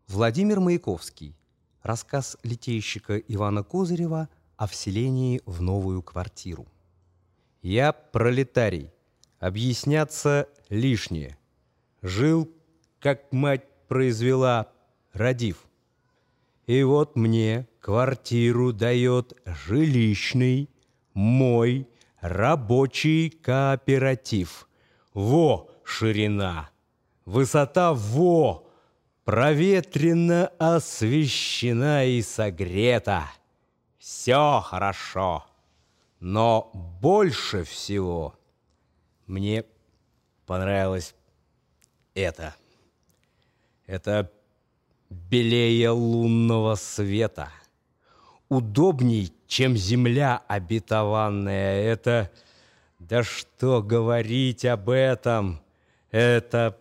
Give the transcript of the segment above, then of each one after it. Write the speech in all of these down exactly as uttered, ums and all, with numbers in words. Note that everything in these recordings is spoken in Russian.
Владимир Маяковский. Рассказ литейщика Ивана Козырева о вселении в новую квартиру. Я пролетарий. Объясняться лишнее. Жил, как мать произвела, родив. И вот мне квартиру дает жилищный мой рабочий кооператив. Во ширина, высота во, проветрена, освещена и согрета. Все хорошо, но больше всего мне понравилось это. Это белее лунного света. Удобней, чем земля обетованная. Это, да что говорить об этом, это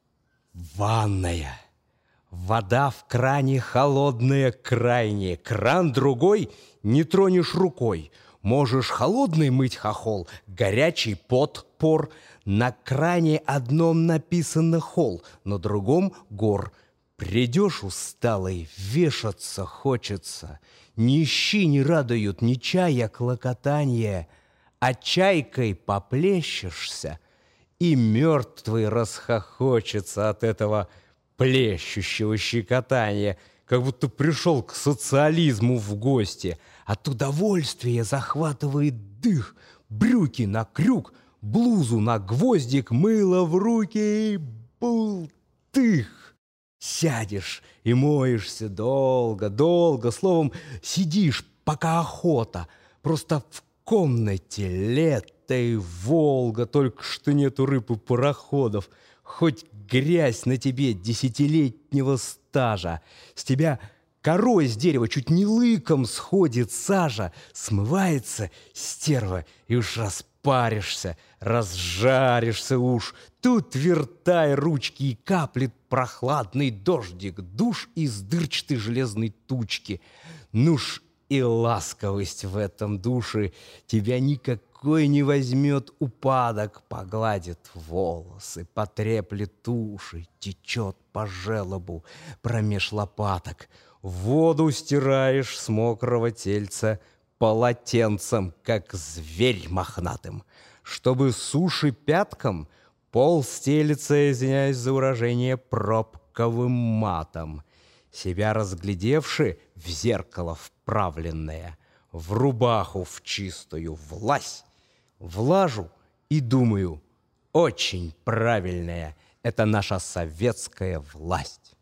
ванная. Вода в кране холодная крайне, кран другой не тронешь рукой. Можешь холодный мыть хохол, горячий пот пор. На кране одном написано хол, на другом гор. Придешь усталый, вешаться хочется. Ни щи не радуют, ни чая клокотанье, а чайкой поплещешься, и мертвый расхохочется от этого плещущего щекотания, как будто пришел к социализму в гости. От удовольствия захватывает дых, брюки на крюк, блузу на гвоздик, мыло в руки и бултых. Сядешь и моешься долго, долго, словом, сидишь, пока охота. Просто в комнате лето и Волга, только что нету рыб и пароходов. Хоть грязь на тебе десятилетнего стажа, с тебя корой с дерева чуть не лыком сходит сажа, смывается стерва, и уж распаришься, разжаришься уж. Тут вертай ручки, и каплет прохладный дождик, душ из дырчатой железной тучки. Ну ж и ласковость в этом душе тебя никакой не возьмет упадок, погладит волосы, потреплет уши, течет по желобу промеж лопаток. Воду стираешь с мокрого тельца полотенцем, как зверь мохнатым. Чтобы суши пяткам, пол стелится, извиняюсь за выражение, пробковым матом. Себя разглядевши в зеркало вправленное, в рубаху в чистую власть, влажу и думаю, очень правильная это наша советская власть.